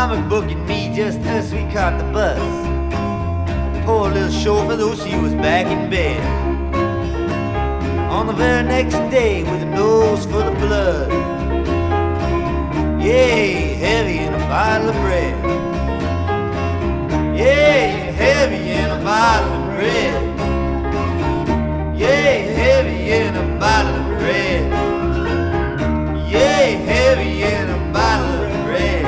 comic book and me, just us, we caught the bus. Poor little chauffeur, though, she was back in bed on the very next day with a nose full of blood. Yeah, heavy in a bottle of bread. Yeah, heavy in a bottle of bread. Yeah, heavy in a bottle of bread. Yeah, heavy in a bottle of bread.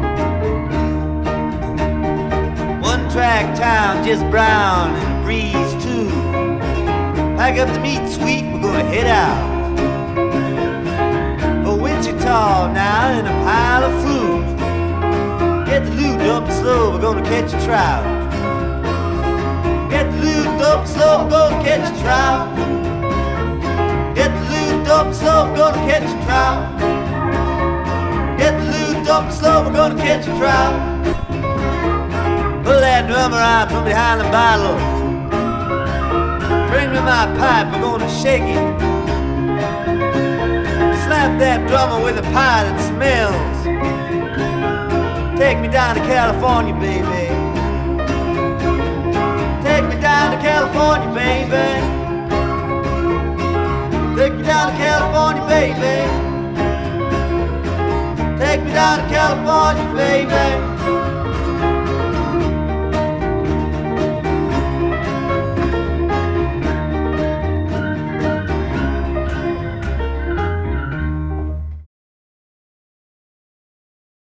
One track town, just brown and a breeze too. Pack up the meat, sweet, we're gonna head out for Wichita now in a pile of fruit. Get the loot up slow, we're gonna catch a trout. Get the loot up slow, we're gonna catch a trout. Get the loot up slow, we're gonna catch a trout. Get the loot up slow, we're gonna catch a trout. Pull that drummer out from behind the bottle. Bring me my pipe, we're gonna shake it. Slap that drummer with a pie that smells. Take me down to California, baby. Take me down to California, baby. Take me down to California, baby. Take me down to California, baby.